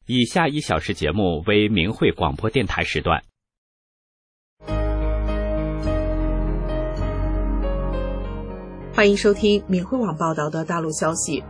以下1小时节目为明慧广播电台时段。 欢迎收听明慧网报道的大陆消息。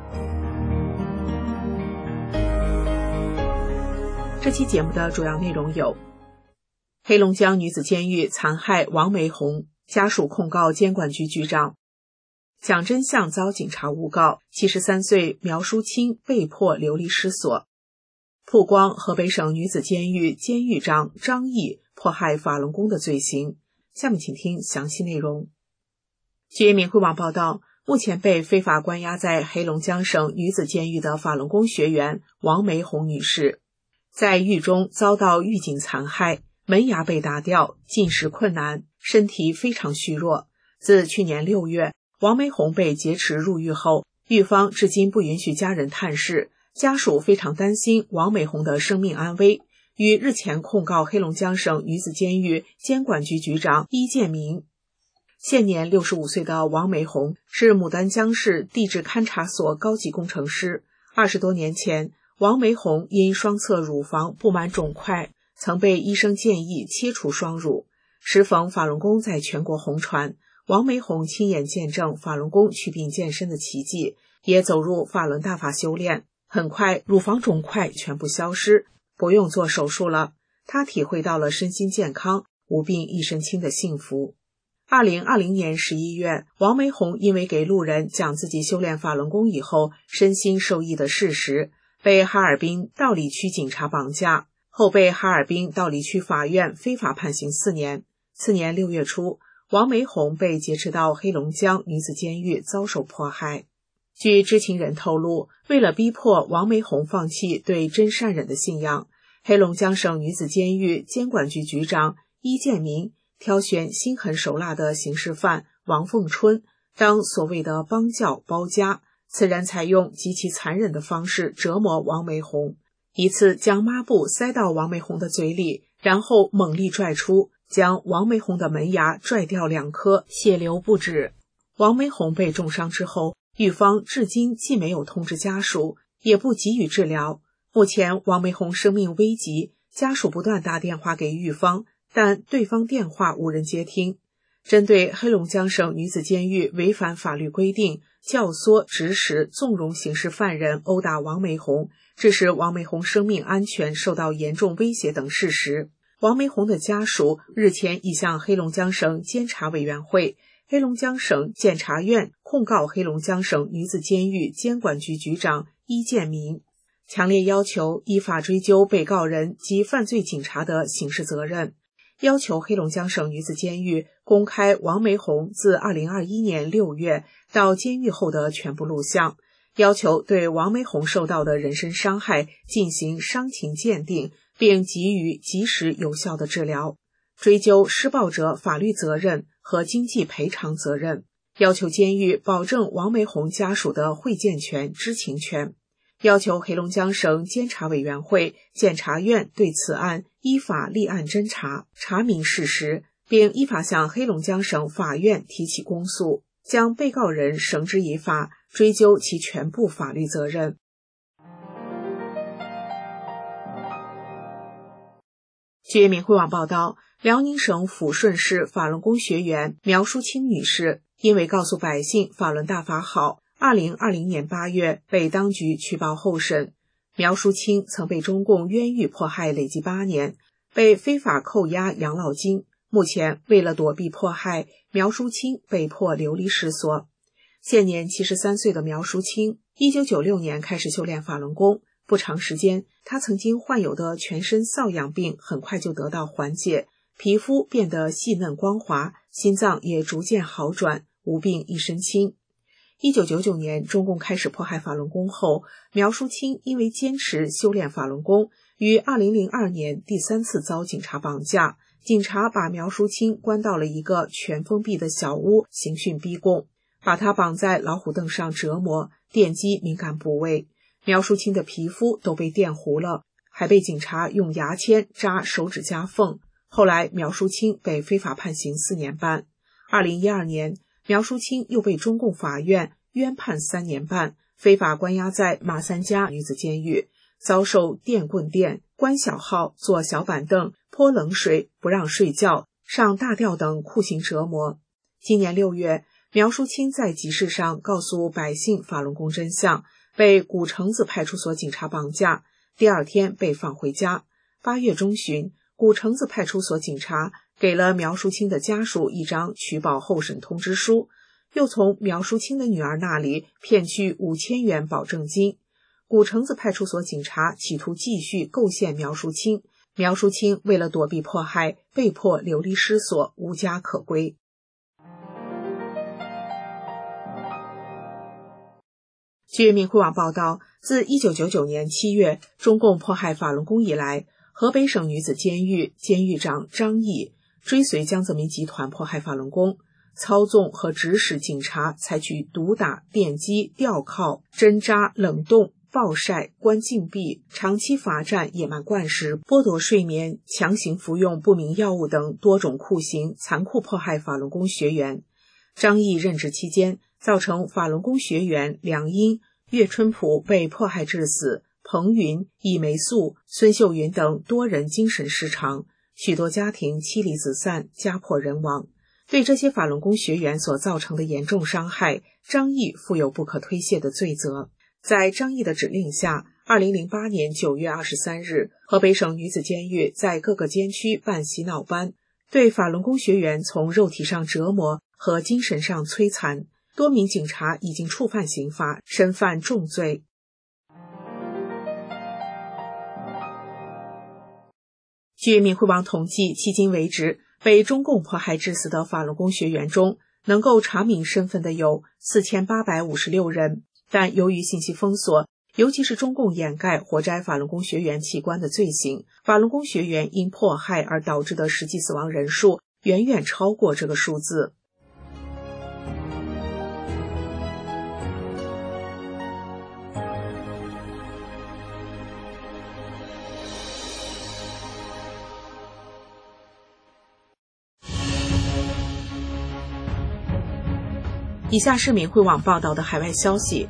这期节目的主要内容有：黑龙江女子监狱残害王梅红，家属控告监管局局长；讲真相遭警察诬告，73岁苗淑清被迫流离失所；曝光河北省女子监狱监狱长张毅迫害法轮功的罪行。下面请听详细内容。据明慧网报道，目前被非法关押在黑龙江省女子监狱的法轮功学员王梅红女士，在狱中遭到狱警残害，门牙被打掉，进食困难，身体非常虚弱。自去年6月，王梅红被劫持入狱后，狱方至今不允许家人探视，家属非常担心王梅红的生命安危，于日前控告黑龙江省女子监狱监管局局长伊建明。现年65岁的王梅红是牡丹江市地质勘察所高级工程师。20多年前，王梅红因双侧乳房布满肿块，曾被医生建议切除双乳。时逢法轮功在全国红传，王梅红亲眼见证法轮功祛病健身的奇迹，也走入法轮大法修炼。很快，乳房肿块全部消失，不用做手术了。她体会到了身心健康、无病一身轻的幸福。2020年11月，王梅红因为给路人讲自己修炼法轮功以后身心受益的事实，被哈尔滨道里区警察绑架，后被哈尔滨道里区法院非法判刑4年。次年6月初，王梅红被劫持到黑龙江女子监狱遭受迫害。据知情人透露，为了逼迫王梅红放弃对真善忍的信仰，黑龙江省女子监狱监管局局长伊建明挑选心狠手辣的刑事犯王凤春当所谓的帮教包家，此人采用极其残忍的方式折磨王梅红，一次将抹布塞到王梅红的嘴里，然后猛力拽出，将王梅红的门牙拽掉2颗，血流不止。王梅红被重伤之后，狱方至今既没有通知家属，也不给予治疗。目前王梅红生命危急，家属不断打电话给狱方，但对方电话无人接听。针对黑龙江省女子监狱违反法律规定，教唆、指使、纵容刑事犯人殴打王梅红，致使王梅红生命安全受到严重威胁等事实，王梅红的家属日前已向黑龙江省监察委员会、黑龙江省检察院控告黑龙江省女子监狱监管局局长伊建明，强烈要求依法追究被告人及犯罪警察的刑事责任，要求黑龙江省女子监狱公开王梅红自2021年6月到监狱后的全部录像，要求对王梅红受到的人身伤害进行伤情鉴定，并给予及时有效的治疗，追究施暴者法律责任和经济赔偿责任，要求监狱保证王梅红家属的会见权、知情权，要求黑龙江省监察委员会、检察院对此案依法立案侦查，查明事实，并依法向黑龙江省法院提起公诉，将被告人绳之以法，追究其全部法律责任。据明慧网报道，辽宁省抚顺市法轮功学员苗淑清女士因为告诉百姓法轮大法好，2020年8月被当局取保候审。苗淑清曾被中共冤狱迫害累计8年，被非法扣押养老金。目前为了躲避迫害，苗淑清被迫流离失所。现年73岁的苗淑清1996年开始修炼法轮功，不长时间，她曾经患有的全身瘙痒病很快就得到缓解，皮肤变得细嫩光滑，心脏也逐渐好转，无病一身轻。1999年中共开始迫害法轮功后，苗淑清因为坚持修炼法轮功，于2002年第3次遭警察绑架，警察把苗淑清关到了一个全封闭的小屋，刑讯逼供，把她绑在老虎凳上折磨，电击敏感部位，苗淑清的皮肤都被电糊了，还被警察用牙签扎手指甲缝。后来苗淑清被非法判刑4年半。2012年，苗淑清又被中共法院冤判3年半，非法关押在马三家女子监狱。 遭受电棍电、关小号、坐小板凳、泼冷水、不让睡觉、上大吊等酷刑折磨。今年6月，苗淑清在集市上告诉百姓法轮功真相，被古城子派出所警察绑架，第2天被放回家。8月中旬，古城子派出所警察给了苗淑清的家属一张取保候审通知书，又从苗淑清的女儿那里骗去5000元保证金。古城子派出所警察企图继续构陷苗淑清，苗淑清为了躲避迫害，被迫流离失所，无家可归。据明慧网报道，自1999年7月中共迫害法轮功以来，河北省女子监狱监狱长张毅追随江泽民集团迫害法轮功，操纵和指使警察采取毒打、电击、吊铐、针扎、冷冻、暴晒、关禁闭、长期罚站、野蛮灌食、剥夺睡眠、强行服用不明药物等多种酷刑，残酷迫害法轮功学员。张毅任职期间，造成法轮功学员梁英、岳春普被迫害致死，彭云、尹梅素、孙秀云等多人精神失常，许多家庭妻离子散，家破人亡。对这些法轮功学员所造成的严重伤害，张毅负有不可推卸的罪责。在张毅的指令下，2008年9月23日，河北省女子监狱在各个监区办洗脑班，对法轮功学员从肉体上折磨和精神上摧残，多名警察已经触犯刑法，身犯重罪。据明慧网统计，迄今为止，被中共迫害致死的法轮功学员中，能够查明身份的有4856人，但由于信息封锁，尤其是中共掩盖活摘法轮功学员器官的罪行，法轮功学员因迫害而导致的实际死亡人数远远超过这个数字。以下是明慧网报道的海外消息，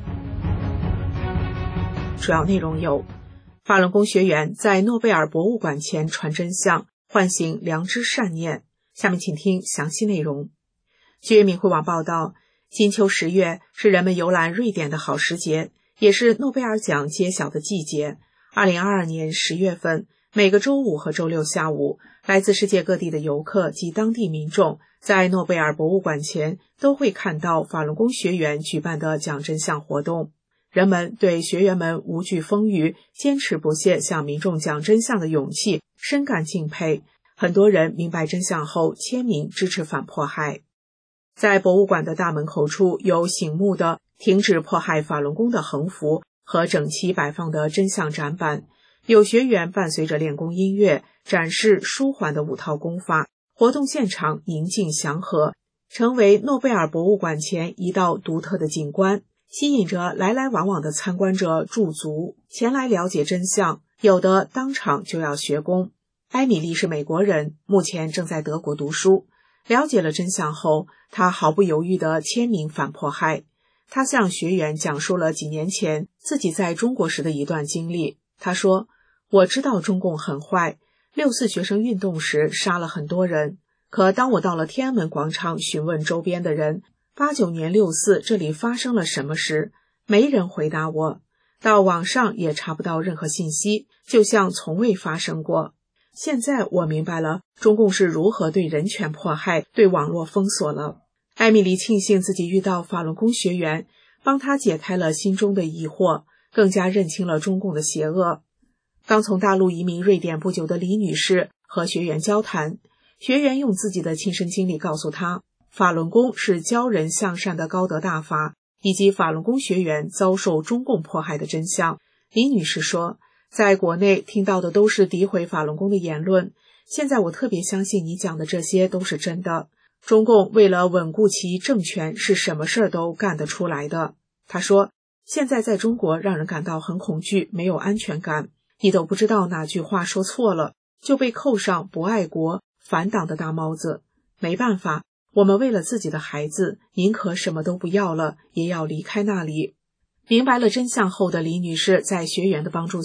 主要内容有：法轮功学员在诺贝尔博物馆前传真相，唤醒良知善念。下面请听详细内容。据明慧网报道，金秋10月是人们游览瑞典的好时节，也是诺贝尔奖揭晓的季节。2022年10月份，每个周五和周六下午，来自世界各地的游客及当地民众在诺贝尔博物馆前都会看到法轮功学员举办的讲真相活动。人们对学员们无惧风雨、坚持不懈向民众讲真相的勇气深感敬佩。很多人明白真相后签名支持反迫害。在博物馆的大门口处有醒目的停止迫害法轮功的横幅和整齐摆放的真相展板，有学员伴随着练功音乐展示舒缓的5套功法，活动现场宁静祥和，成为诺贝尔博物馆前一道独特的景观，吸引着来来往往的参观者驻足前来了解真相，有的当场就要学功。埃米丽是美国人，目前正在德国读书。了解了真相后，她毫不犹豫地签名反迫害。她向学员讲述了几年前自己在中国时的一段经历。她说：“我知道中共很坏，6·4学生运动时杀了很多人，可当我到了天安门广场询问周边的人，89年6·4这里发生了什么时，没人回答我，到网上也查不到任何信息，就像从未发生过。现在我明白了中共是如何对人权迫害、对网络封锁了。”艾米丽庆幸自己遇到法轮功学员，帮她解开了心中的疑惑，更加认清了中共的邪恶。刚从大陆移民瑞典不久的李女士和学员交谈，学员用自己的亲身经历告诉她，法轮功是教人向善的高德大法，以及法轮功学员遭受中共迫害的真相。李女士说，在国内听到的都是诋毁法轮功的言论，现在我特别相信你讲的这些都是真的。中共为了稳固其政权，是什么事都干得出来的。她说，现在在中国让人感到很恐惧，没有安全感，你都不知道哪句话说错了，就被扣上不爱国、反党的大帽子。没办法，我们为了自己的孩子，宁可什么都不要了，也要离开那里。明白了真相后的李女士在学员的帮助下，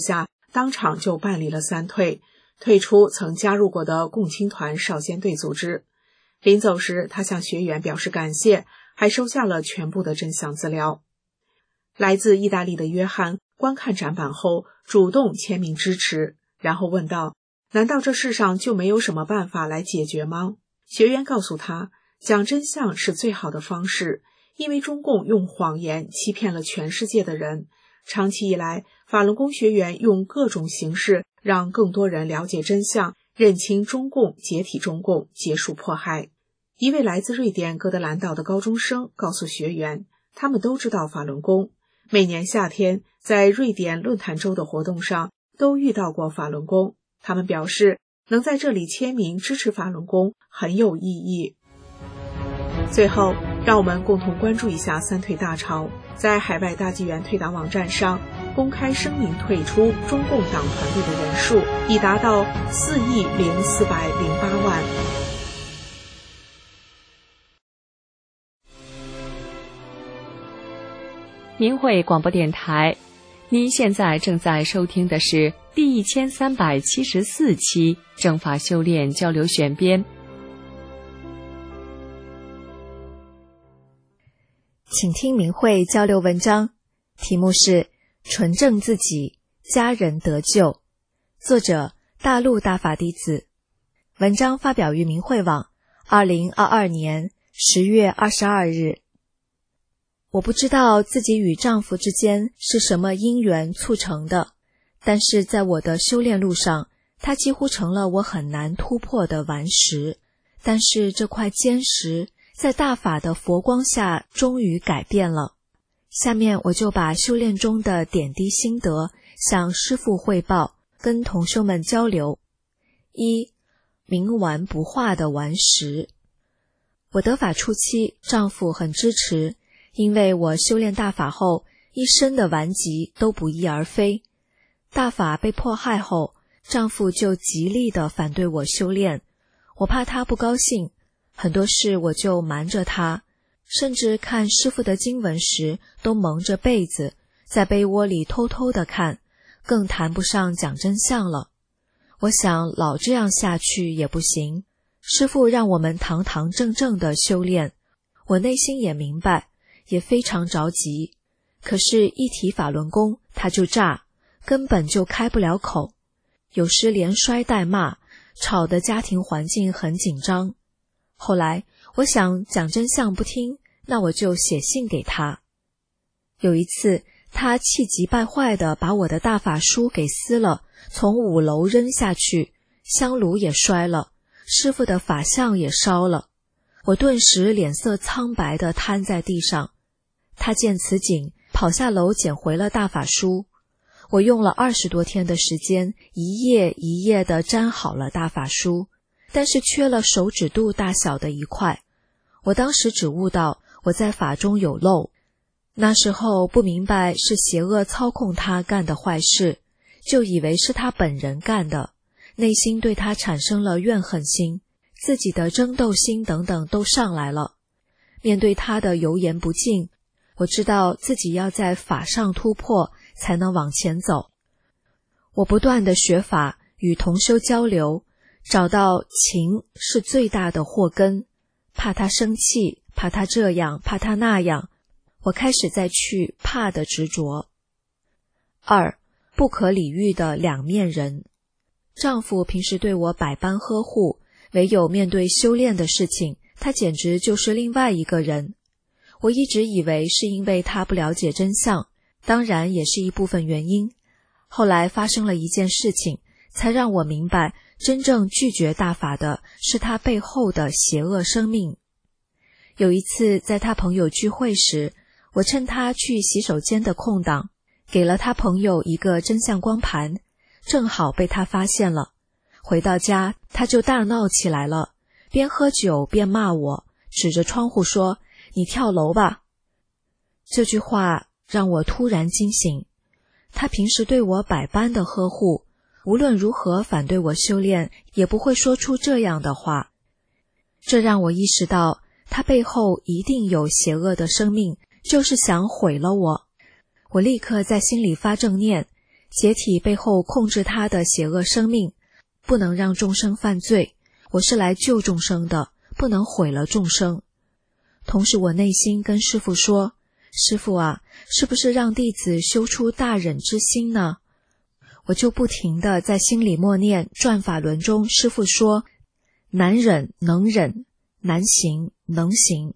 当场就办理了3退，退出曾加入过的共青团少先队组织。临走时，他向学员表示感谢，还收下了全部的真相资料。来自意大利的约翰观看展板后，主动签名支持，然后问道：难道这世上就没有什么办法来解决吗？学员告诉他，讲真相是最好的方式，因为中共用谎言欺骗了全世界的人。长期以来，法轮功学员用各种形式让更多人了解真相，认清中共，解体中共，结束迫害。一位来自瑞典哥德兰岛的高中生告诉学员，他们都知道法轮功，每年夏天在瑞典论坛州的活动上都遇到过法轮功。他们表示，能在这里签名支持法轮功很有意义。最后，让我们共同关注一下3退大潮。在海外大纪元退党网站上，公开声明退出中共党团队的人数已达到4.0408亿。 明慧广播电台，您现在正在收听的是第1374期正法修炼交流选编。 请听明慧交流文章，题目是纯正自己，家人得救，作者大陆大法弟子。文章发表于明慧网2022年10月22日。我不知道自己与丈夫之间是什么因缘促成的，但是在我的修炼路上，它几乎成了我很难突破的顽石。但是这块坚石在大法的佛光下终于改变了。下面我就把修炼中的点滴心得向师父汇报，跟同修们交流。1. 冥顽不化的顽石。我得法初期，丈夫很支持，因为我修炼大法后，一身的顽疾都不翼而飞。大法被迫害后，丈夫就极力地反对我修炼，我怕他不高兴，很多事我就瞒着他，甚至看师父的经文时都蒙着被子，在被窝里偷偷地看，更谈不上讲真相了。我想老这样下去也不行，师父让我们堂堂正正地修炼，我内心也明白，也非常着急。可是一提法轮功他就炸，根本就开不了口，有时连摔带骂，吵得家庭环境很紧张。后来我想讲真相不听，那我就写信给他。有一次他气急败坏地把我的大法书给撕了，从5楼扔下去，香炉也摔了，师父的法像也烧了。我顿时脸色苍白地瘫在地上。他见此景，跑下楼捡回了大法书。我用了20多天的时间，一页一页地粘好了大法书，但是缺了手指肚大小的一块。我当时只悟到我在法中有漏，那时候不明白是邪恶操控他干的坏事，就以为是他本人干的，内心对他产生了怨恨心，自己的争斗心等等都上来了。面对他的油盐不进，我知道自己要在法上突破才能往前走。我不断地学法，与同修交流，找到情是最大的祸根，怕他生气，怕他这样，怕他那样，我开始再去怕的执着。2. 不可理喻的两面人。丈夫平时对我百般呵护，唯有面对修炼的事情，他简直就是另外一个人。我一直以为是因为他不了解真相，当然也是一部分原因。后来发生了一件事情，才让我明白真正拒绝大法的是他背后的邪恶生命。有一次在他朋友聚会时，我趁他去洗手间的空档，给了他朋友一个真相光盘，正好被他发现了。回到家他就大闹起来了，边喝酒边骂我，指着窗户说：“你跳楼吧。”这句话让我突然惊醒。他平时对我百般的呵护，无论如何反对我修炼，也不会说出这样的话。这让我意识到，他背后一定有邪恶的生命，就是想毁了我。我立刻在心里发正念， 解体背后控制他的邪恶生命，不能让众生犯罪。我是来救众生的，不能毁了众生。同时我内心跟师父说，师父啊，是不是让弟子修出大忍之心呢？我就不停地在心里默念转法轮中师父说，难忍能忍，难行能行。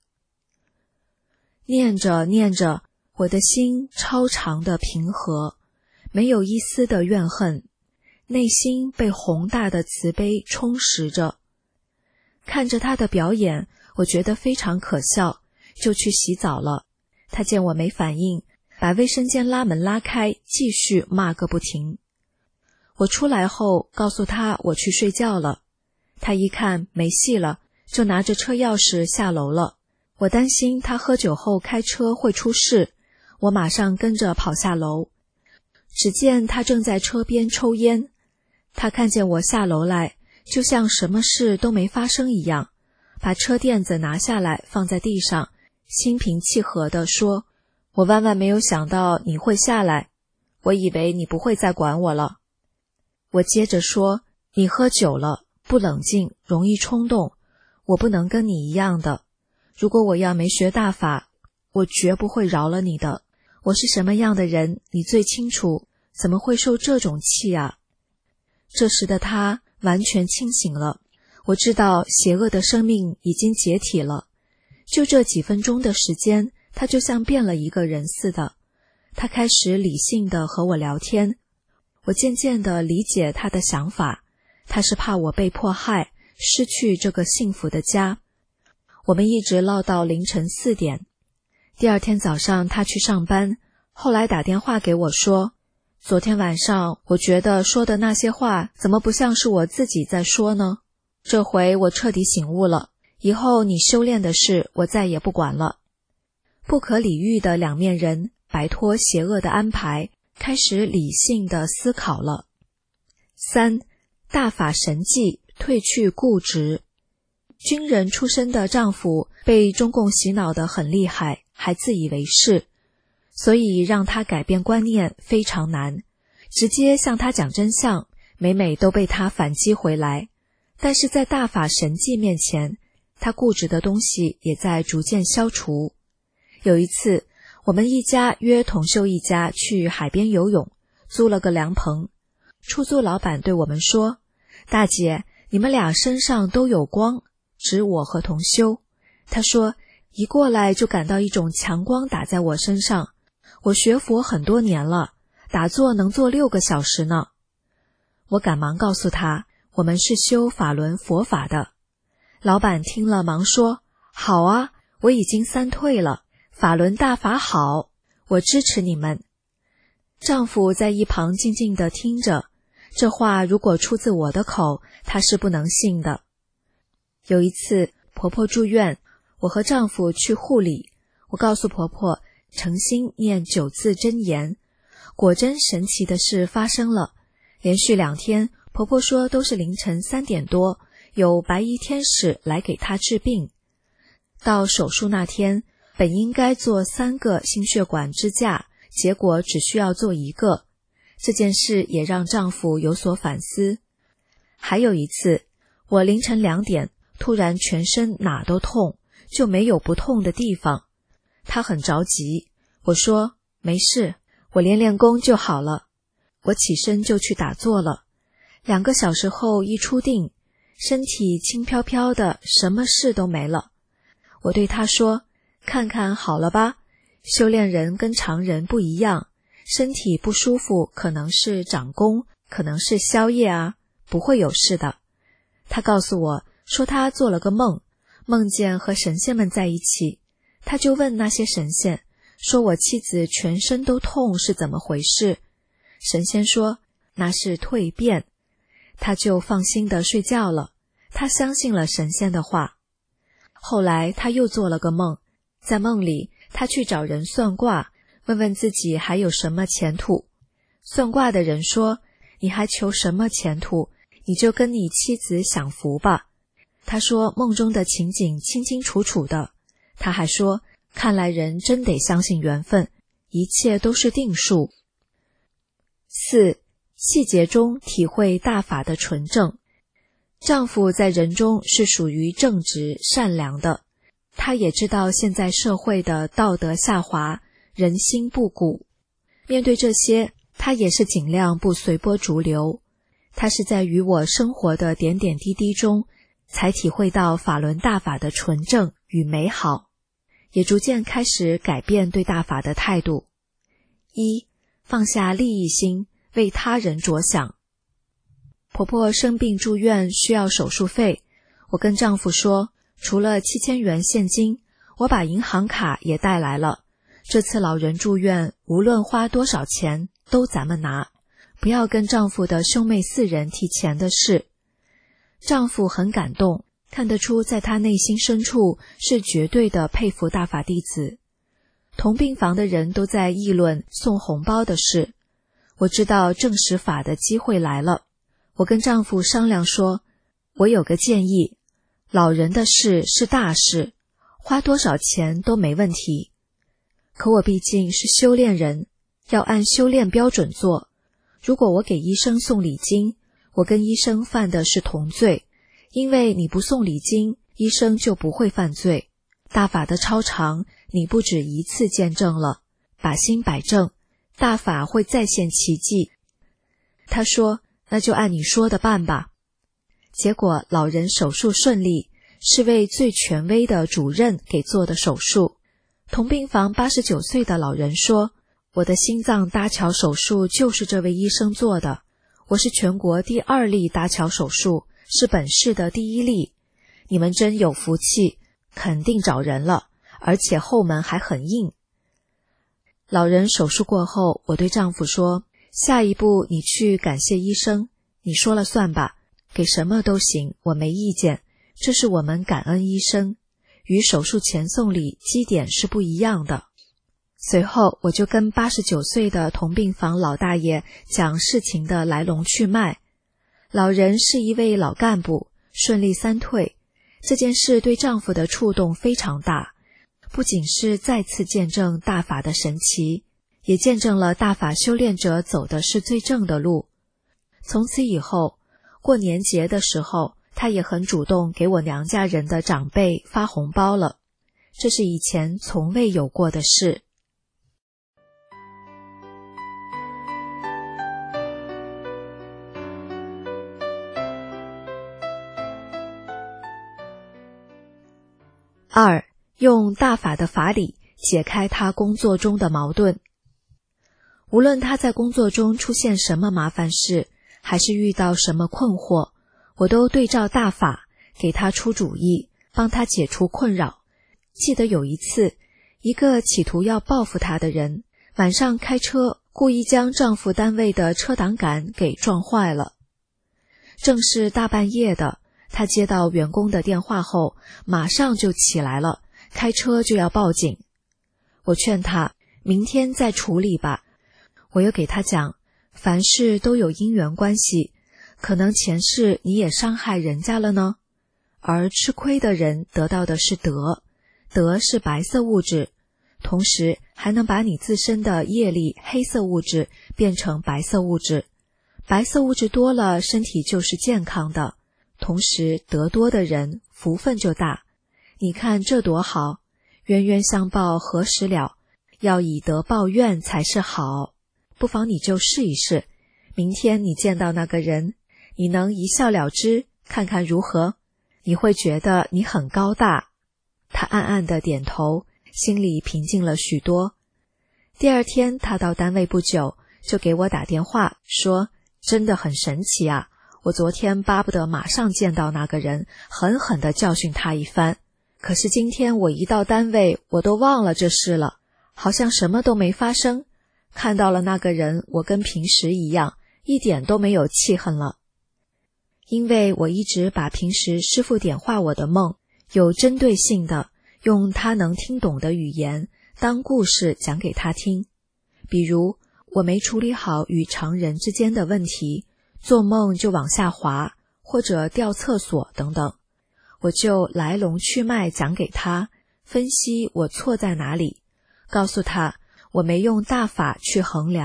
念着念着，我的心超常的平和，没有一丝的怨恨，内心被宏大的慈悲充实着。看着他的表演，我觉得非常可笑，就去洗澡了。他见我没反应，把卫生间拉门拉开，继续骂个不停。我出来后告诉他我去睡觉了，他一看没戏了，就拿着车钥匙下楼了。我担心他喝酒后开车会出事，我马上跟着跑下楼。只见他正在车边抽烟，他看见我下楼来，就像什么事都没发生一样，把车垫子拿下来放在地上，心平气和地说，我万万没有想到你会下来，我以为你不会再管我了。我接着说，你喝酒了，不冷静，容易冲动，我不能跟你一样的。如果我要没学大法，我绝不会饶了你的。我是什么样的人，你最清楚，怎么会受这种气啊？这时的他完全清醒了，我知道邪恶的生命已经解体了。就这几分钟的时间，他就像变了一个人似的。他开始理性地和我聊天，我渐渐地理解他的想法，他是怕我被迫害，失去这个幸福的家。我们一直唠到凌晨4点。第二天早上他去上班，后来打电话给我说，昨天晚上我觉得说的那些话怎么不像是我自己在说呢？这回我彻底醒悟了，以后你修炼的事我再也不管了。不可理喻的两面人摆脱邪恶的安排，开始理性的思考了。3. 大法神迹，褪去固执。军人出身的丈夫被中共洗脑得很厉害，还自以为是，所以让他改变观念非常难，直接向他讲真相，每每都被他反击回来。但是在大法神迹面前，他固执的东西也在逐渐消除。有一次，我们一家约同修一家去海边游泳，租了个凉棚。出租老板对我们说，大姐，你们俩身上都有光，指我和同修。他说，一过来就感到一种强光打在我身上，我学佛很多年了，打坐能坐6个小时呢。我赶忙告诉他，我们是修法轮佛法的。老板听了忙说，好啊，我已经3退了，法轮大法好，我支持你们。丈夫在一旁静静地听着，这话如果出自我的口，他是不能信的。有一次婆婆住院，我和丈夫去护理，我告诉婆婆诚心念9字真言，果真神奇的事发生了。连续2天，婆婆说都是凌晨3点多，有白衣天使来给她治病。到手术那天，本应该做3个心血管支架，结果只需要做1个。这件事也让丈夫有所反思。还有一次，我凌晨2点，突然全身哪都痛，就没有不痛的地方。他很着急，我说没事，我练功就好了。我起身就去打坐了。2个小时后一出定，身体轻飘飘的，什么事都没了。我对他说，看看好了吧，修炼人跟常人不一样，身体不舒服可能是长功，可能是宵夜啊，不会有事的。他告诉我说他做了个梦，梦见和神仙们在一起，他就问那些神仙，说我妻子全身都痛是怎么回事？神仙说那是蜕变，他就放心地睡觉了，他相信了神仙的话。后来他又做了个梦，在梦里他去找人算卦，问问自己还有什么前途。算卦的人说，你还求什么前途，你就跟你妻子享福吧。他说梦中的情景清清楚楚的。他还说，看来人真得相信缘分，一切都是定数。 4. 细节中体会大法的纯正。丈夫在人中是属于正直善良的，他也知道现在社会的道德下滑，人心不古。面对这些，他也是尽量不随波逐流。他是在与我生活的点点滴滴中，才体会到法轮大法的纯正与美好，也逐渐开始改变对大法的态度。1. 放下利益心，为他人着想。婆婆生病住院需要手术费，我跟丈夫说，除了7000元现金，我把银行卡也带来了。这次老人住院，无论花多少钱，都咱们拿，不要跟丈夫的兄妹4人提钱的事。丈夫很感动，看得出在他内心深处是绝对的佩服大法弟子。同病房的人都在议论送红包的事，我知道证实法的机会来了。我跟丈夫商量说，我有个建议，老人的事是大事，花多少钱都没问题。可我毕竟是修炼人，要按修炼标准做。如果我给医生送礼金，我跟医生犯的是同罪，因为你不送礼金，医生就不会犯罪。大法的超常，你不止一次见证了，把心摆正，大法会再现奇迹。他说，那就按你说的办吧。结果老人手术顺利，是位最权威的主任给做的手术。同病房89岁的老人说，我的心脏搭桥手术就是这位医生做的，我是全国第2例搭桥手术，是本市的第1例。你们真有福气，肯定找人了，而且后门还很硬。老人手术过后，我对丈夫说，下一步你去感谢医生，你说了算吧，给什么都行，我没意见，这是我们感恩医生，与手术前送礼基点是不一样的。随后我就跟89岁的同病房老大爷讲事情的来龙去脉。老人是一位老干部，顺利3退，这件事对丈夫的触动非常大，不仅是再次见证大法的神奇，也见证了大法修炼者走的是最正的路。从此以后，过年节的时候，他也很主动给我娘家人的长辈发红包了，这是以前从未有过的事。2. 用大法的法理解开他工作中的矛盾。无论他在工作中出现什么麻烦事，还是遇到什么困惑，我都对照大法给他出主意，帮他解除困扰。记得有一次，一个企图要报复他的人，晚上开车故意将丈夫单位的车挡杆给撞坏了。正是大半夜的，他接到员工的电话后，马上就起来了，开车就要报警。我劝他，明天再处理吧。我又给他讲，凡事都有因缘关系，可能前世你也伤害人家了呢。而吃亏的人得到的是德，德是白色物质，同时还能把你自身的业力黑色物质变成白色物质。白色物质多了，身体就是健康的，同时德多的人福分就大。你看这多好，冤冤相报何时了，要以德报怨才是好。不妨你就试一试，明天你见到那个人，你能一笑了之，看看如何？你会觉得你很高大。他暗暗地点头，心里平静了许多。第二天他到单位不久，就给我打电话说，真的很神奇啊，我昨天巴不得马上见到那个人，狠狠地教训他一番。可是今天我一到单位，我都忘了这事了，好像什么都没发生。看到了那个人，我跟平时一样，一点都没有气恨了。因为我一直把平时师父点化我的梦，有针对性的用他能听懂的语言当故事讲给他听。比如我没处理好与常人之间的问题，做梦就往下滑，或者掉厕所等等，我就来龙去脉讲给他，分析我错在哪里，告诉他我没用大法去衡量，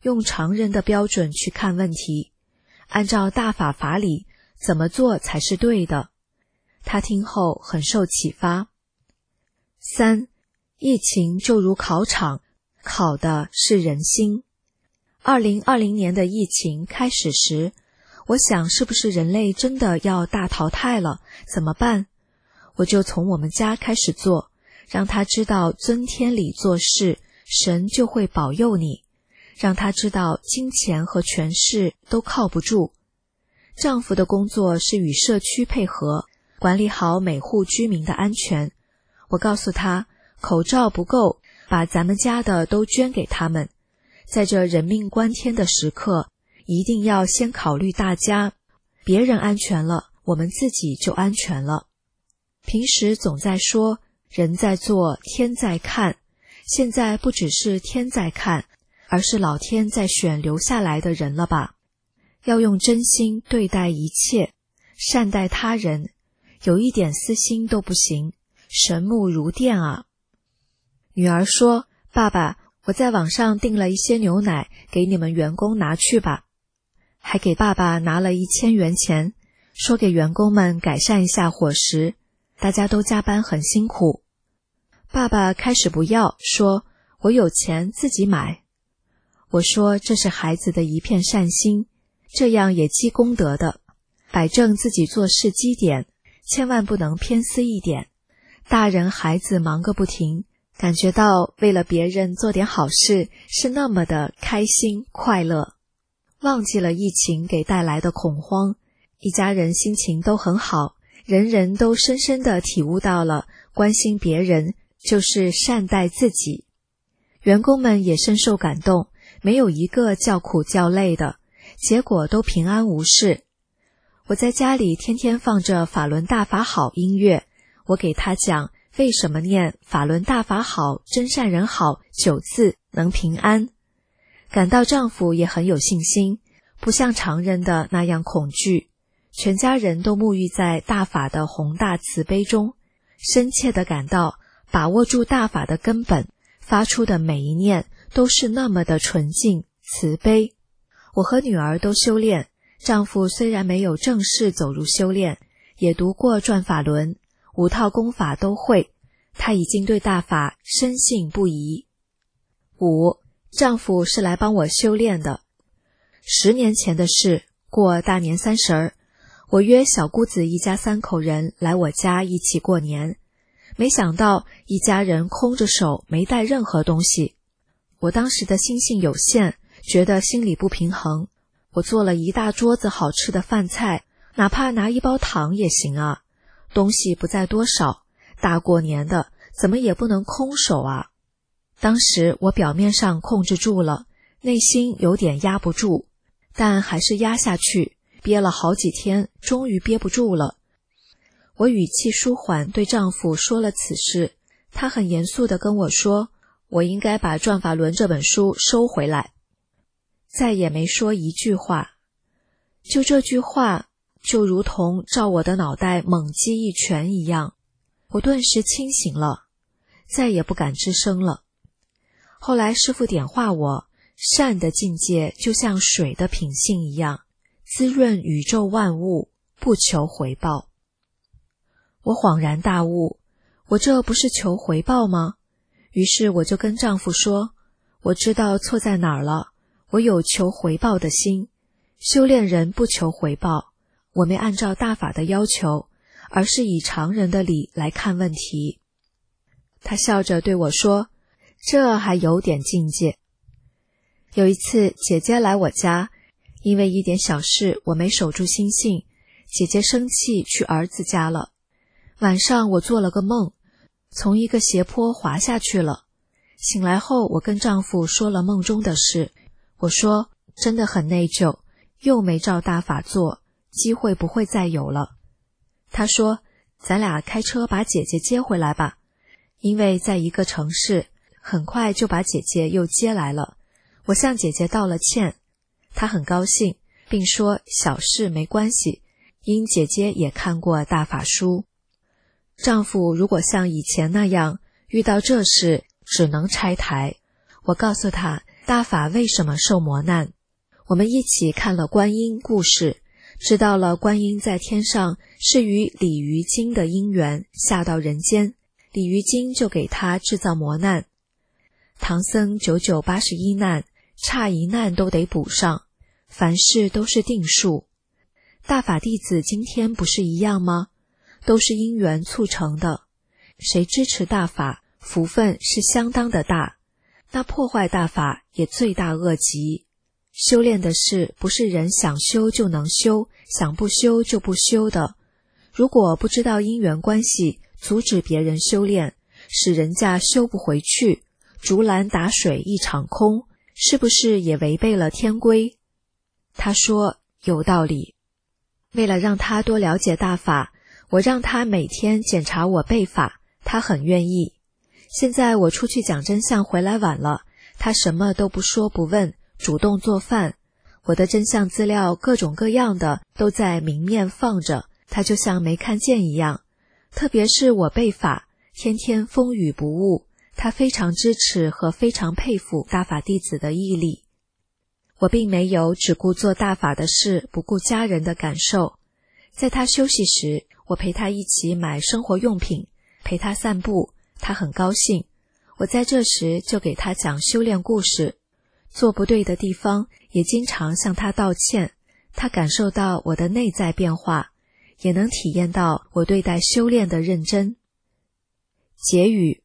用常人的标准去看问题，按照大法法理怎么做才是对的。他听后很受启发。3. 疫情就如考场，考的是人心。2020年的疫情开始时，我想是不是人类真的要大淘汰了？怎么办？我就从我们家开始做，让他知道遵天理做事，神就会保佑你。让他知道金钱和权势都靠不住。丈夫的工作是与社区配合，管理好每户居民的安全。我告诉他，口罩不够，把咱们家的都捐给他们。在这人命关天的时刻，一定要先考虑大家，别人安全了，我们自己就安全了。平时总在说人在做，天在看，现在不只是天在看，而是老天在选留下来的人了吧？要用真心对待一切，善待他人，有一点私心都不行，神目如电啊。女儿说，爸爸，我在网上订了一些牛奶，给你们员工拿去吧。还给爸爸拿了1000元钱，说给员工们改善一下伙食，大家都加班很辛苦。爸爸开始不要，说我有钱自己买。我说这是孩子的一片善心，这样也积功德的，摆正自己做事基点，千万不能偏私一点。大人孩子忙个不停，感觉到为了别人做点好事是那么的开心快乐，忘记了疫情给带来的恐慌，一家人心情都很好，人人都深深地体悟到了关心别人就是善待自己。员工们也深受感动，没有一个叫苦叫累的，结果都平安无事。我在家里天天放着法轮大法好音乐，我给他讲为什么念法轮大法好真善人好9字能平安。感到丈夫也很有信心，不像常人的那样恐惧，全家人都沐浴在大法的宏大慈悲中，深切地感到把握住大法的根本，发出的每一念都是那么的纯净慈悲。我和女儿都修炼，丈夫虽然没有正式走入修炼，也读过转法轮，5套功法都会，他已经对大法深信不疑。5. 丈夫是来帮我修炼的。10年前的事，过大年30，我约小姑子一家3口人来我家一起过年，没想到一家人空着手，没带任何东西。我当时的心性有限，觉得心里不平衡。我做了一大桌子好吃的饭菜，哪怕拿1包糖也行啊，东西不在多少，大过年的怎么也不能空手啊。当时我表面上控制住了，内心有点压不住，但还是压下去，憋了好几天，终于憋不住了。我语气舒缓对丈夫说了此事，他很严肃地跟我说，我应该把《转法轮》这本书收回来。再也没说一句话，就这句话就如同照我的脑袋猛击一拳一样，我顿时清醒了，再也不敢吱声了。后来师父点化我，善的境界就像水的品性一样，滋润宇宙万物，不求回报。我恍然大悟，我这不是求回报吗？于是我就跟丈夫说，我知道错在哪儿了，我有求回报的心，修炼人不求回报，我没按照大法的要求，而是以常人的理来看问题。他笑着对我说，这还有点境界。有一次姐姐来我家，因为一点小事我没守住心性，姐姐生气去儿子家了。晚上我做了个梦，从一个斜坡滑下去了。醒来后我跟丈夫说了梦中的事，我说真的很内疚，又没照大法做，机会不会再有了。他说咱俩开车把姐姐接回来吧，因为在一个城市，很快就把姐姐又接来了。我向姐姐道了歉，她很高兴，并说小事没关系，因姐姐也看过大法书。丈夫如果像以前那样遇到这事只能拆台，我告诉他大法为什么受磨难。我们一起看了观音故事，知道了观音在天上是与鲤鱼精的因缘下到人间，鲤鱼精就给他制造磨难。唐僧981难，差一难都得补上，凡事都是定数。大法弟子今天不是一样吗？都是因缘促成的，谁支持大法，福分是相当的大，那破坏大法也罪大恶极。修炼的事不是人想修就能修，想不修就不修的。如果不知道因缘关系，阻止别人修炼，使人家修不回去，竹篮打水一场空，是不是也违背了天规？他说有道理。为了让他多了解大法，我让他每天检查我背法，他很愿意。现在我出去讲真相回来晚了，他什么都不说不问，主动做饭。我的真相资料各种各样的都在明面放着，他就像没看见一样。特别是我背法，天天风雨不误，他非常支持和非常佩服大法弟子的毅力。我并没有只顾做大法的事，不顾家人的感受。在他休息时，我陪他一起买生活用品，陪他散步，他很高兴。我在这时就给他讲修炼故事，做不对的地方也经常向他道歉，他感受到我的内在变化，也能体验到我对待修炼的认真。结语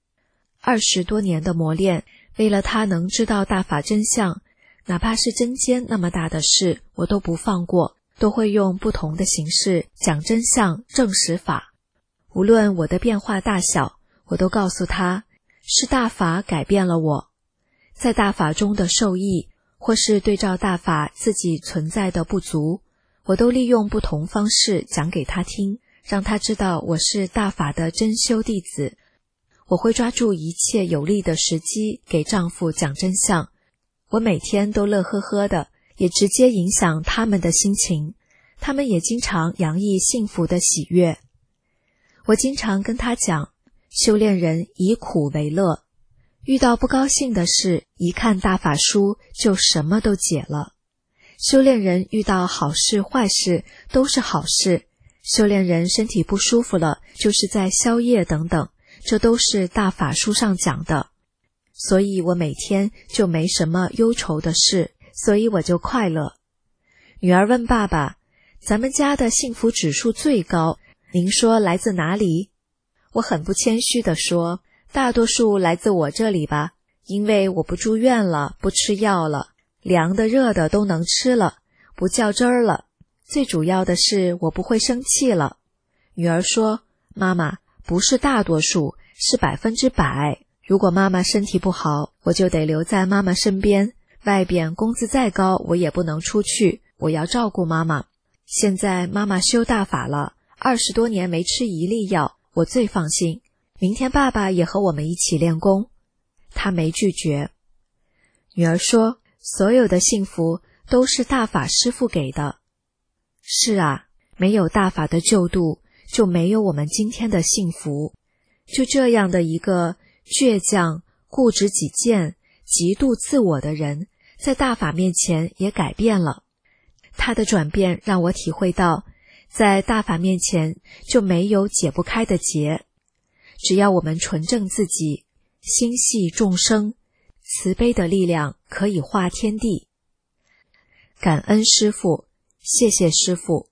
：20多年的磨练，为了他能知道大法真相，哪怕是针尖那么大的事，我都不放过，都会用不同的形式讲真相、证实法。无论我的变化大小，我都告诉他，是大法改变了我。在大法中的受益，或是对照大法自己存在的不足，我都利用不同方式讲给他听，让他知道我是大法的真修弟子。我会抓住一切有利的时机给丈夫讲真相，我每天都乐呵呵的，也直接影响他们的心情，他们也经常洋溢幸福的喜悦。我经常跟他讲，修炼人以苦为乐，遇到不高兴的事，一看大法书就什么都解了。修炼人遇到好事坏事都是好事，修炼人身体不舒服了，就是在消业等等，这都是大法书上讲的。所以我每天就没什么忧愁的事，所以我就快乐。女儿问爸爸，咱们家的幸福指数最高，您说来自哪里？我很不谦虚地说，大多数来自我这里吧，因为我不住院了，不吃药了，凉的热的都能吃了，不较真儿了，最主要的是我不会生气了。女儿说，妈妈，不是大多数，是100%。如果妈妈身体不好，我就得留在妈妈身边，外边工资再高我也不能出去，我要照顾妈妈。现在妈妈修大法了，20多年没吃一粒药，我最放心。明天爸爸也和我们一起练功。他没拒绝。女儿说，所有的幸福都是大法师父给的。是啊，没有大法的救度，就没有我们今天的幸福。就这样的一个倔强、固执己见、极度自我的人，在大法面前也改变了。他的转变让我体会到，在大法面前就没有解不开的结。只要我们纯正自己，心系众生，慈悲的力量可以化天地。感恩师父，谢谢师父。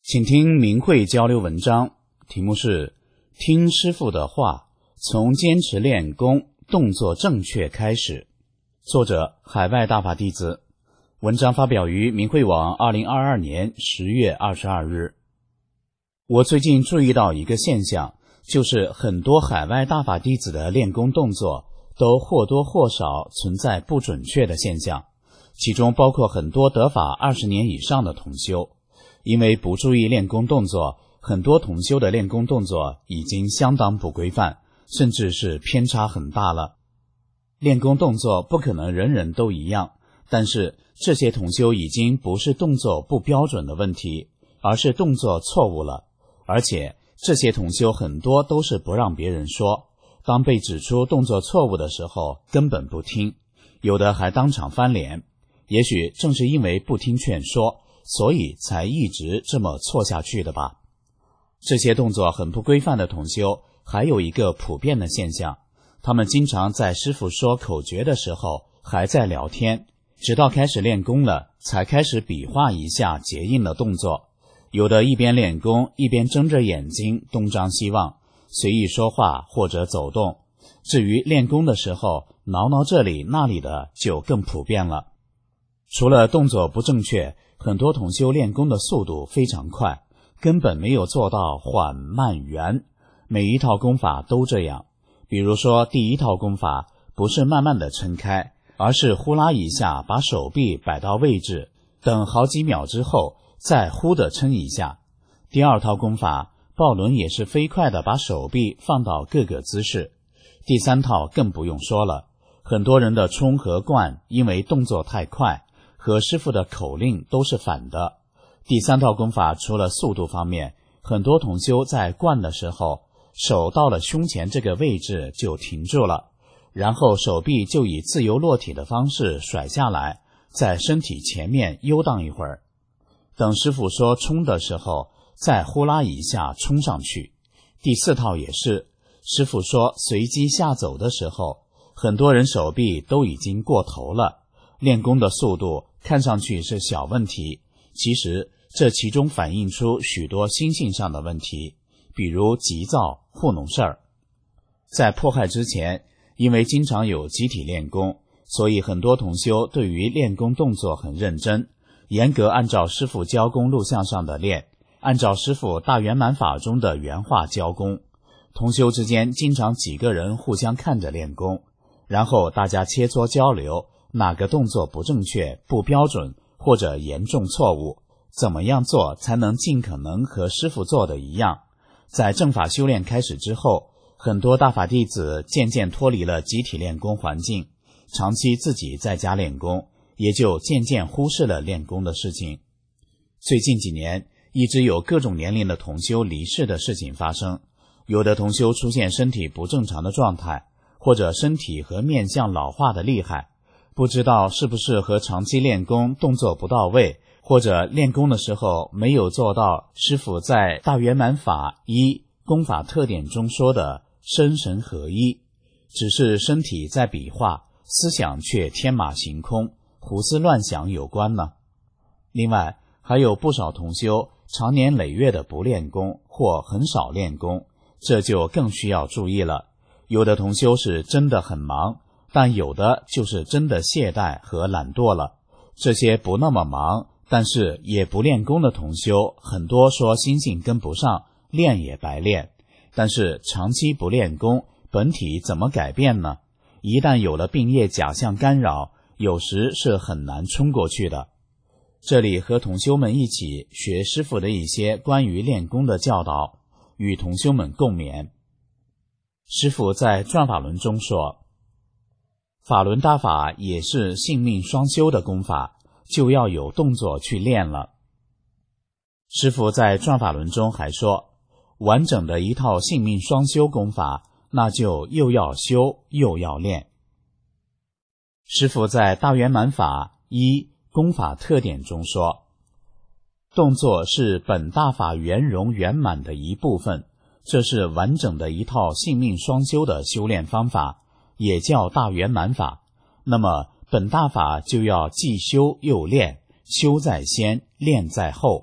请听明慧交流文章，题目是听师父的话，从坚持练功，动作正确开始。作者海外大法弟子，文章发表于明慧网2022年10月22日。我最近注意到一个现象，就是很多海外大法弟子的练功动作都或多或少存在不准确的现象，其中包括很多得法20年以上的同修。因为不注意练功动作，很多同修的练功动作已经相当不规范，甚至是偏差很大了。练功动作不可能人人都一样，但是这些同修已经不是动作不标准的问题，而是动作错误了。而且这些同修很多都是不让别人说，当被指出动作错误的时候根本不听，有的还当场翻脸。也许正是因为不听劝说，所以才一直这么错下去的吧。这些动作很不规范的同修还有一个普遍的现象，他们经常在师父说口诀的时候还在聊天，直到开始练功了才开始比划一下结印的动作。有的一边练功一边睁着眼睛东张西望，随意说话或者走动。至于练功的时候挠挠这里那里的就更普遍了。除了动作不正确，很多同修练功的速度非常快，根本没有做到缓慢圆，每一套功法都这样。比如说第一套功法不是慢慢的撑开，而是呼啦一下把手臂摆到位置，等好几秒之后再呼的撑一下。第二套功法抱轮也是飞快的把手臂放到各个姿势。第三套更不用说了，很多人的冲和灌因为动作太快，和师父的口令都是反的。第三套功法除了速度方面，很多同修在灌的时候，手到了胸前这个位置就停住了，然后手臂就以自由落体的方式甩下来，在身体前面游荡一会儿。等师父说冲的时候，再呼啦一下冲上去。第四套也是，师父说随机下走的时候，很多人手臂都已经过头了，练功的速度看上去是小问题，其实这其中反映出许多心性上的问题，比如急躁、糊弄事儿。在迫害之前，因为经常有集体练功，所以很多同修对于练功动作很认真，严格按照师父教功录像上的练，按照师父大圆满法中的原话教功。同修之间经常几个人互相看着练功，然后大家切磋交流，哪个动作不正确、不标准或者严重错误，怎么样做才能尽可能和师父做的一样。在正法修炼开始之后，很多大法弟子渐渐脱离了集体练功环境，长期自己在家练功，也就渐渐忽视了练功的事情。最近几年一直有各种年龄的同修离世的事情发生，有的同修出现身体不正常的状态，或者身体和面相老化的厉害，不知道是不是和长期练功动作不到位，或者练功的时候没有做到师父在大圆满法一功法特点中说的身神合一，只是身体在比划，思想却天马行空，胡思乱想有关呢。另外还有不少同修长年累月的不练功或很少练功，这就更需要注意了。有的同修是真的很忙，但有的就是真的懈怠和懒惰了。这些不那么忙但是也不练功的同修，很多说心性跟不上，练也白练。但是长期不练功，本体怎么改变呢？一旦有了病业假象干扰，有时是很难冲过去的。这里和同修们一起学师父的一些关于练功的教导，与同修们共勉。师父在转法轮中说，法轮大法也是性命双修的功法，就要有动作去练了。师父在转法轮中还说，完整的一套性命双修功法，那就又要修又要练。师父在大圆满法一功法特点中说，动作是本大法圆融圆满的一部分，这是完整的一套性命双修的修炼方法，也叫大圆满法。那么本大法就要既修又练，修在先，练在后，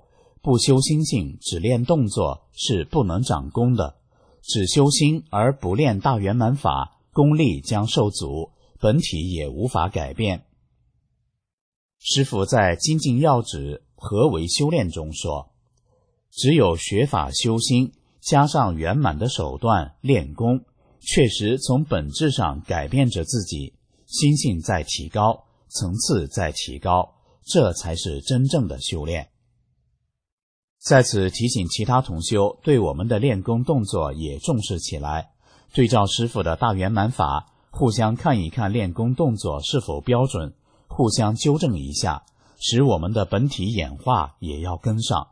不修心性，只练动作是不能长功的。只修心而不练大圆满法，功力将受阻，本体也无法改变。师父在《精进要旨何为修炼》中说，只有学法修心，加上圆满的手段练功，确实从本质上改变着自己，心性在提高，层次在提高，这才是真正的修炼。在此提醒其他同修，对我们的练功动作也重视起来，对照师父的大圆满法，互相看一看练功动作是否标准，互相纠正一下，使我们的本体演化也要跟上。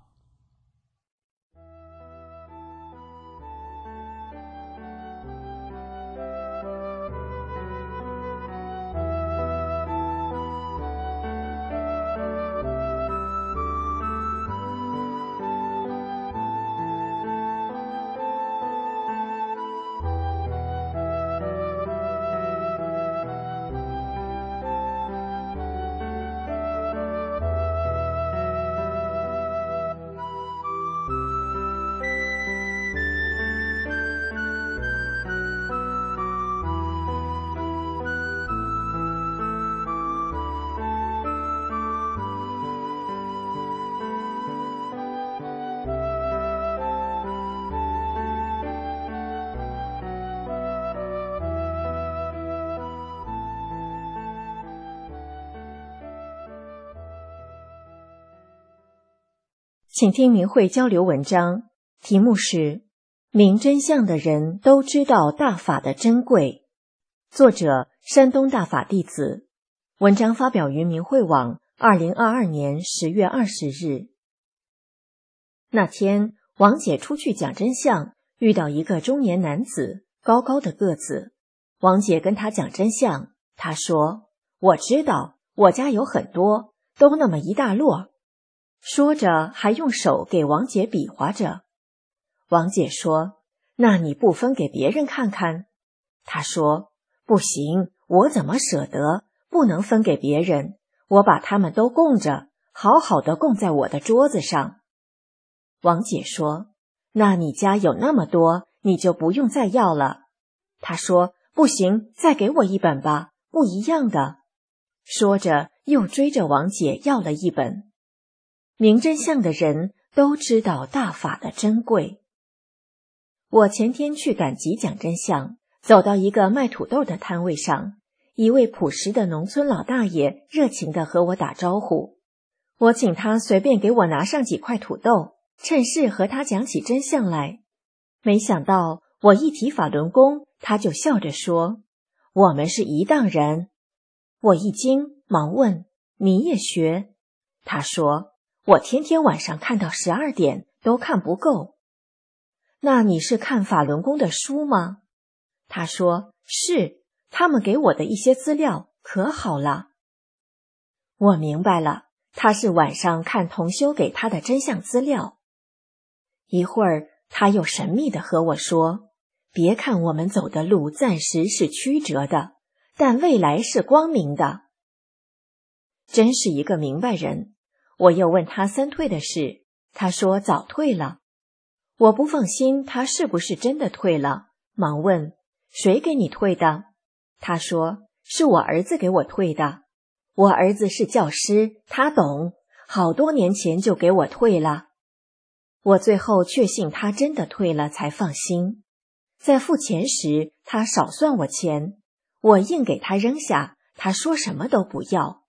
请听明慧交流文章，题目是明真相的人都知道大法的珍贵，作者山东大法弟子，文章发表于明慧网2022年10月20日。那天王姐出去讲真相，遇到一个中年男子，高高的个子。王姐跟他讲真相，他说：我知道，我家有很多，都那么一大摞。说着还用手给王姐比划着。王姐说：那你不分给别人看看？他说：不行，我怎么舍得，不能分给别人，我把它们都供着，好好的供在我的桌子上。王姐说：那你家有那么多，你就不用再要了。他说：不行，再给我一本吧，不一样的。说着又追着王姐要了一本。明真相的人都知道大法的珍贵。我前天去赶集讲真相，走到一个卖土豆的摊位上，一位朴实的农村老大爷热情地和我打招呼。我请他随便给我拿上几块土豆，趁势和他讲起真相来。没想到我一提法轮功，他就笑着说：我们是一档人。我一惊，忙问：你也学？他说：我天天晚上看到12点都看不够。那你是看法轮功的书吗？他说：是，他们给我的一些资料可好了。我明白了，他是晚上看同修给他的真相资料。一会儿他又神秘地和我说：别看我们走的路暂时是曲折的，但未来是光明的。真是一个明白人。我又问他三退的事，他说早退了。我不放心他是不是真的退了，忙问：谁给你退的？他说：是我儿子给我退的。我儿子是教师，他懂，好多年前就给我退了。我最后确信他真的退了才放心。在付钱时，他少算我钱，我硬给他扔下，他说什么都不要。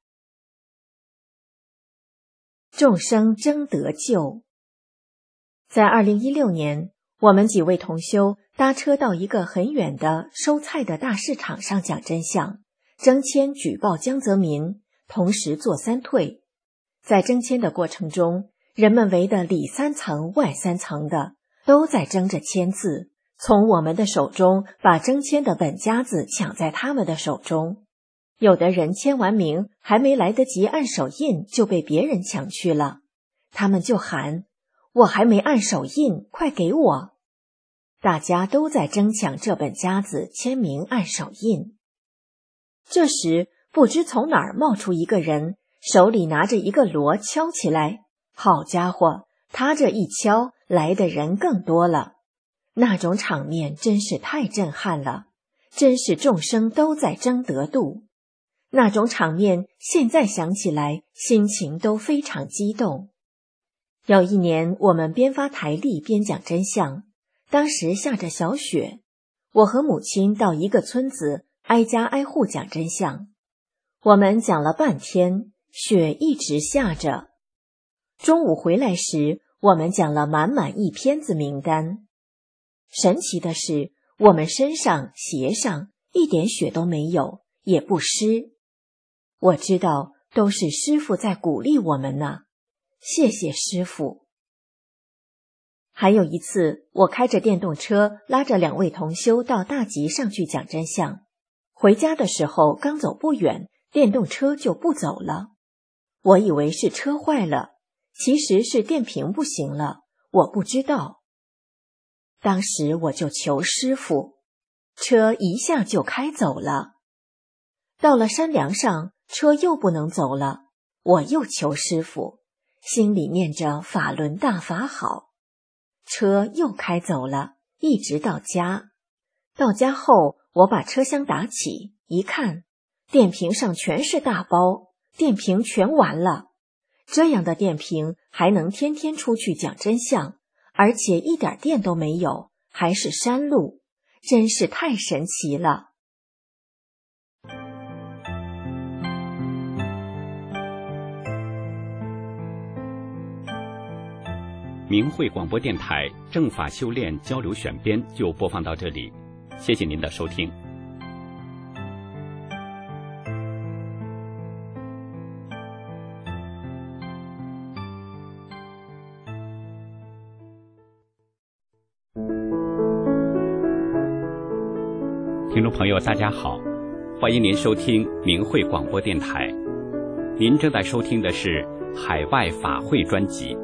众生争得救。在2016年，我们几位同修搭车到一个很远的收菜的大市场上讲真相，征签举报江泽民，同时做三退。在征签的过程中，人们围得里3层外3层的，都在争着签字，从我们的手中把征签的本家子抢在他们的手中。有的人签完名还没来得及按手印就被别人抢去了，他们就喊：我还没按手印，快给我！大家都在争抢这本家子签名按手印。这时不知从哪儿冒出一个人，手里拿着一个锣敲起来，好家伙， 他这一敲，来的人更多了，那种场面真是太震撼了，真是众生都在争得度。那种场面现在想起来，心情都非常激动。有一年，我们边发台历边讲真相，当时下着小雪，我和母亲到一个村子挨家挨户讲真相。我们讲了半天，雪一直下着。中午回来时，我们讲了满满一篇子名单。神奇的是，我们身上、鞋上一点雪都没有，也不湿。我知道都是师父在鼓励我们呢，谢谢师父。还有一次，我开着电动车拉着2位同修到大集上去讲真相。回家的时候刚走不远，电动车就不走了。我以为是车坏了，其实是电瓶不行了，我不知道。当时我就求师父，车一下就开走了。到了山梁上，车又不能走了，我又求师父，心里念着法轮大法好。车又开走了，一直到家。到家后，我把车厢打起，一看，电瓶上全是大包，电瓶全完了。这样的电瓶还能天天出去讲真相，而且一点电都没有，还是山路，真是太神奇了。 明慧广播电台正法修炼交流选编就播放到这里，谢谢您的收听。听众朋友大家好，欢迎您收听明慧广播电台，您正在收听的是海外法会专辑。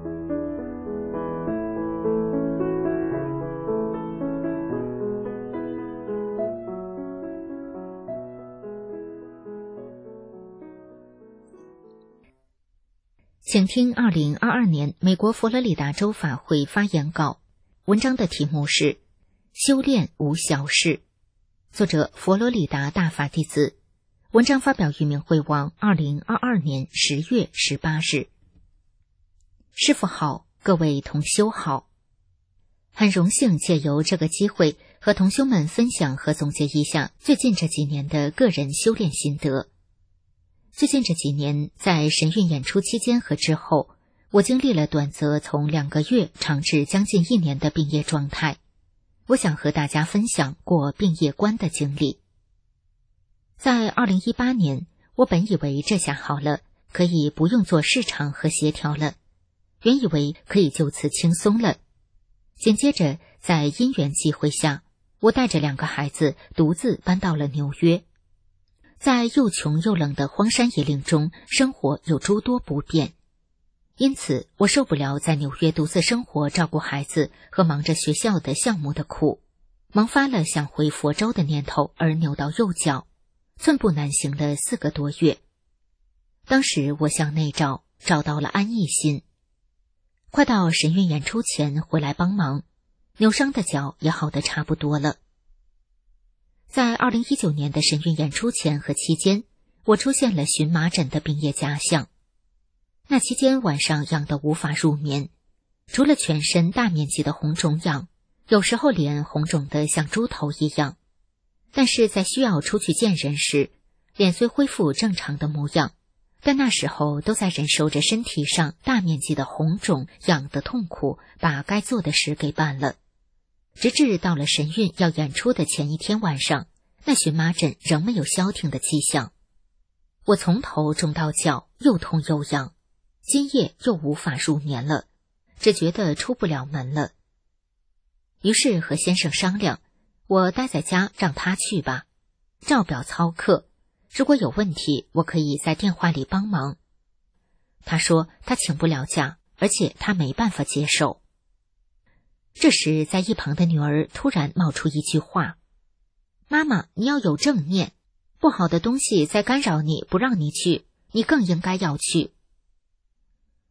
请听2022年美国佛罗里达州法会发言稿，文章的题目是修炼无小事，作者佛罗里达大法弟子，文章发表于明慧网2022年10月18日。师父好，各位同修好，很荣幸借由这个机会和同修们分享和总结一下最近这几年的个人修炼心得。最近这几年，在神韵演出期间和之后，我经历了短则从2个月长至将近1年的病业状态。我想和大家分享过病业关的经历。在2018年，我本以为这下好了，可以不用做市场和协调了，原以为可以就此轻松了。紧接着，在因缘际会下，我带着2个孩子独自搬到了纽约。在又穷又冷的荒山野岭中，生活有诸多不便，因此我受不了在纽约独自生活、照顾孩子和忙着学校的项目的苦，萌发了想回佛州的念头，而扭到右脚，寸步难行了4个多月。当时我向内找到了安逸心，快到神韵演出前回来帮忙，扭伤的脚也好得差不多了。在2019年的神韵演出前和期间，我出现了荨麻疹的病业假象。那期间晚上痒得无法入眠，除了全身大面积的红肿痒，有时候脸红肿得像猪头一样。但是在需要出去见人时，脸虽恢复正常的模样，但那时候都在忍受着身体上大面积的红肿痒的痛苦，把该做的事给办了。直至到了神韵要演出的前一天晚上，那荨麻疹仍没有消停的迹象。我从头肿到脚，又痛又痒，今夜又无法入眠了，只觉得出不了门了。于是和先生商量，我待在家让他去吧，照表操课，如果有问题，我可以在电话里帮忙。他说他请不了假，而且他没办法接受。这时在一旁的女儿突然冒出一句话，妈妈，你要有正念，不好的东西在干扰你，不让你去，你更应该要去。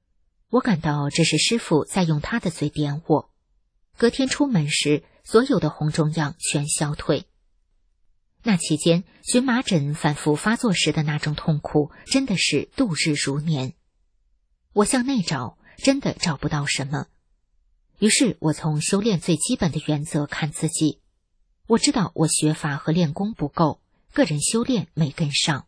我感到这是师父在用他的嘴点我。隔天出门时，所有的红肿痒全消退。那期间，荨麻疹反复发作时的那种痛苦，真的是度日如年。我向内找，真的找不到什么。于是我从修炼最基本的原则看自己，我知道我学法和练功不够，个人修炼没跟上。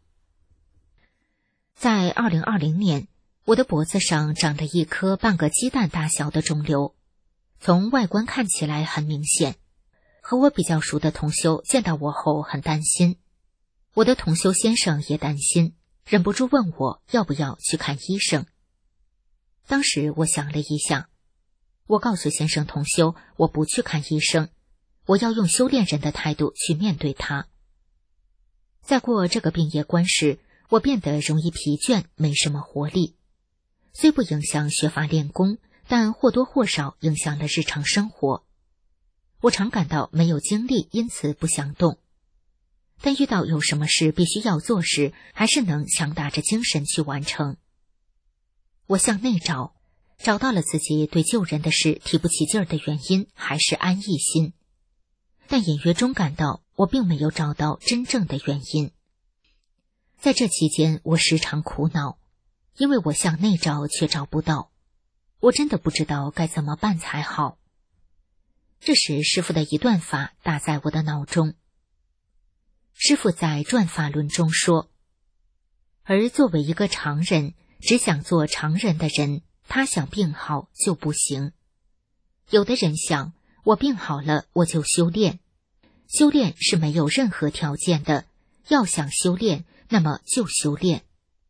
在2020年，我的脖子上长了一颗半个鸡蛋大小的肿瘤，从外观看起来很明显。和我比较熟的同修见到我后很担心，我的同修先生也担心，忍不住问我要不要去看医生。当时我想了一下，我告诉先生同修我不去看医生，我要用修炼人的态度去面对它。在过这个病业关时，我变得容易疲倦，没什么活力。虽不影响学法练功，但或多或少影响了日常生活。我常感到没有精力，因此不想动。但遇到有什么事必须要做时，还是能强打着精神去完成。我向内找，找到了自己对救人的事提不起劲儿的原因，还是安逸心。但隐约中感到我并没有找到真正的原因。在这期间，我时常苦恼，因为我向内找却找不到，我真的不知道该怎么办才好。这时师父的一段法打在我的脑中。师父在转法轮中说，而作为一个常人，只想做常人的人，他想病好就不行。有的人想，我病好了我就修炼，修炼是没有任何条件的，要想修炼，那么就修炼。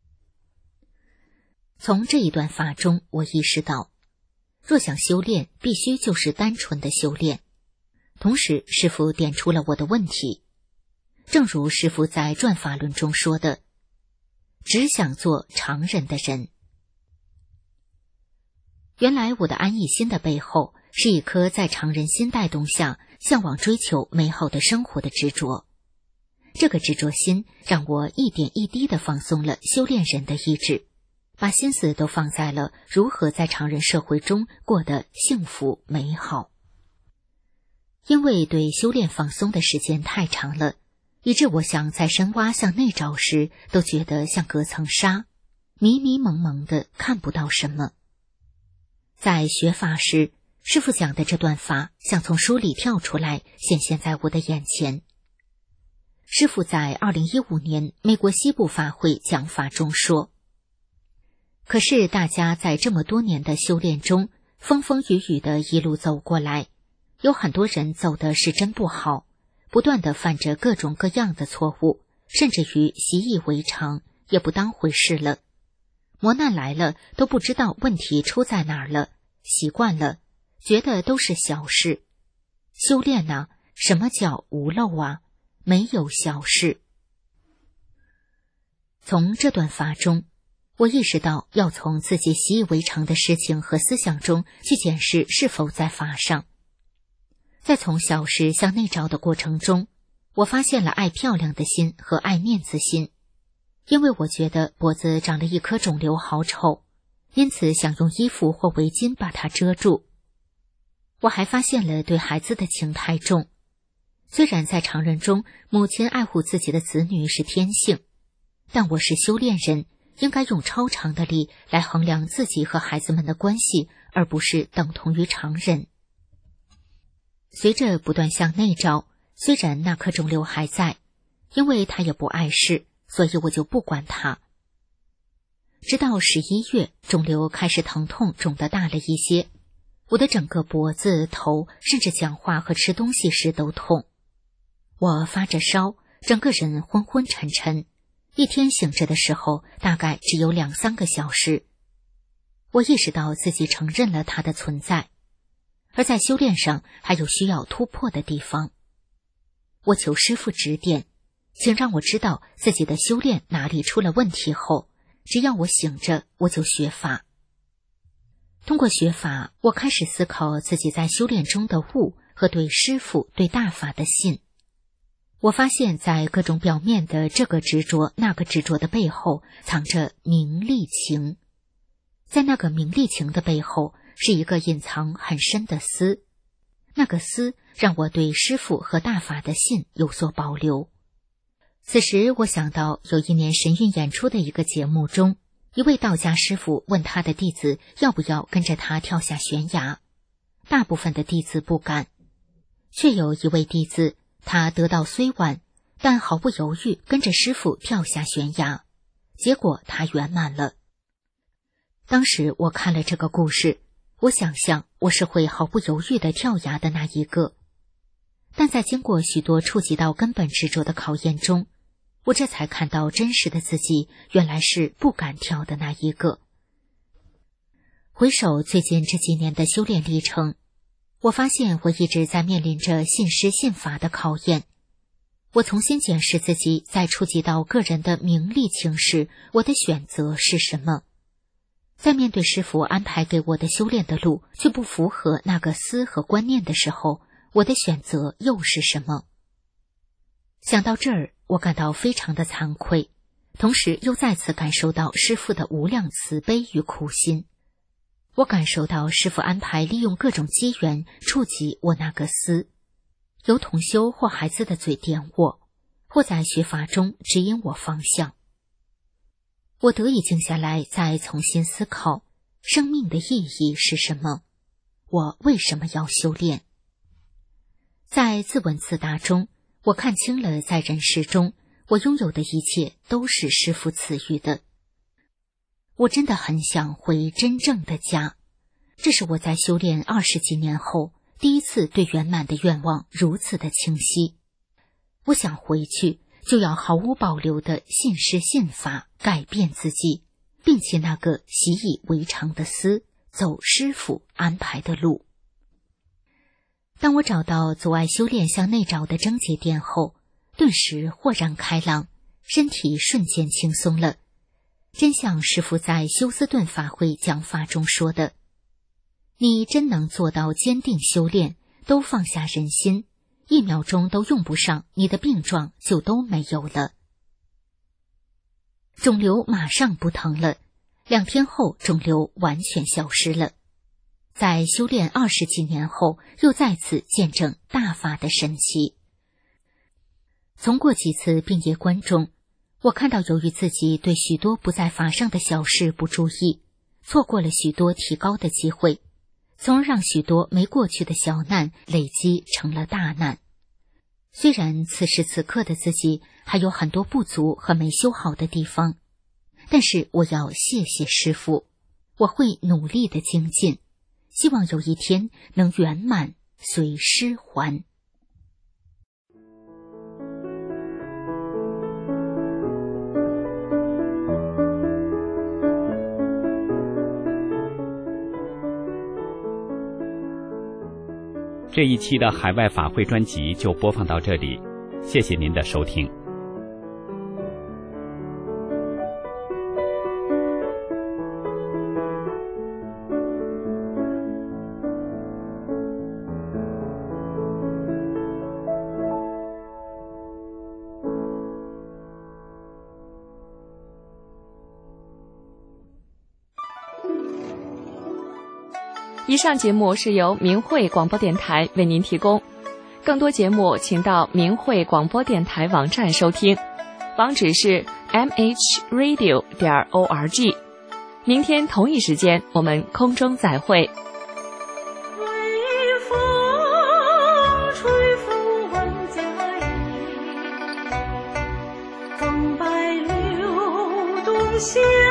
从这一段法中，我意识到，若想修炼，必须就是单纯的修炼。同时，师父点出了我的问题。正如师父在转法轮中说的，只想做常人的人。原来我的安逸心的背后，是一颗在常人心带动下，向往追求美好的生活的执着。这个执着心让我一点一滴地放松了修炼人的意志，把心思都放在了如何在常人社会中过得幸福美好。因为对修炼放松的时间太长了，以致我想在深挖向内找时，都觉得像隔层纱，迷迷蒙蒙的看不到什么。在学法时，师父讲的这段法像从书里跳出来，显现在我的眼前。师父在2015年美国西部法会讲法中说，可是大家在这么多年的修炼中，风风雨雨的一路走过来，有很多人走的是真不好，不断地犯着各种各样的错误，甚至于习以为常，也不当回事了。磨难来了，都不知道问题出在哪儿了，习惯了，觉得都是小事。修炼啊，什么叫无漏啊？没有小事。从这段法中，我意识到要从自己习以为常的事情和思想中去检视是否在法上。在从小事向内找的过程中，我发现了爱漂亮的心和爱面子心。因为我觉得脖子长了一颗肿瘤好丑，因此想用衣服或围巾把它遮住。我还发现了对孩子的情太重。虽然在常人中，母亲爱护自己的子女是天性，但我是修炼人，应该用超常的力来衡量自己和孩子们的关系，而不是等同于常人。随着不断向内找，虽然那颗肿瘤还在，因为它也不碍事，所以我就不管它。直到11月，肿瘤开始疼痛，肿得大了一些，我的整个脖子、头，甚至讲话和吃东西时都痛。我发着烧，整个人昏昏沉沉，一天醒着的时候大概只有2-3个小时。我意识到自己承认了它的存在，而在修炼上还有需要突破的地方。我求师父指点，请让我知道自己的修炼哪里出了问题后，只要我醒着，我就学法。通过学法，我开始思考自己在修炼中的悟和对师父、对大法的信。我发现在各种表面的这个执着、那个执着的背后，藏着名利情。 在那个名利情的背后，是一个隐藏很深的私。那个私让我对师父和大法的信有所保留。此时我想到有一年神韵演出的一个节目中，一位道家师父问他的弟子要不要跟着他跳下悬崖，大部分的弟子不敢，却有一位弟子，他得道虽晚，但毫不犹豫跟着师父跳下悬崖，结果他圆满了。当时我看了这个故事，我想象我是会毫不犹豫地跳崖的那一个，但在经过许多触及到根本执着的考验中，我这才看到真实的自己原来是不敢跳的那一个。回首最近这几年的修炼历程，我发现我一直在面临着信师信法的考验。我重新检视自己在触及到个人的名利情时，我的选择是什么？在面对师父安排给我的修炼的路，却不符合那个思和观念的时候，我的选择又是什么？想到这儿，我感到非常的惭愧，同时又再次感受到师父的无量慈悲与苦心。我感受到师父安排利用各种机缘触及我那个思，由同修或孩子的嘴点我，或在学法中指引我方向。我得以静下来，再重新思考生命的意义是什么，我为什么要修炼。在自问自答中，我看清了在人世中我拥有的一切都是师父赐予的。我真的很想回真正的家，这是我在修炼20几年后第一次对圆满的愿望如此的清晰。我想回去就要毫无保留的信师信法，改变自己，并且那个习以为常的思，走师父安排的路。当我找到阻碍修炼向内找的症结点后，顿时豁然开朗，身体瞬间轻松了。真像师父在休斯顿法会讲法中说的，你真能做到坚定修炼，都放下人心，1秒钟都用不上，你的病状就都没有了。肿瘤马上不疼了，2天后肿瘤完全消失了。在修炼20几年后，又再次见证大法的神奇。从过几次病业关中，我看到由于自己对许多不在法上的小事不注意，错过了许多提高的机会，从而让许多没过去的小难累积成了大难。虽然此时此刻的自己还有很多不足和没修好的地方，但是我要谢谢师父，我会努力的精进，希望有一天能圆满随师还。 这一期的海外法会专辑就播放到这里，谢谢您的收听。 以上节目是由明慧广播电台为您提供，更多节目请到明慧广播电台网站收听，网址是 mhradio.org。明天同一时间我们空中再会。 微风吹拂万家衣，风摆流动线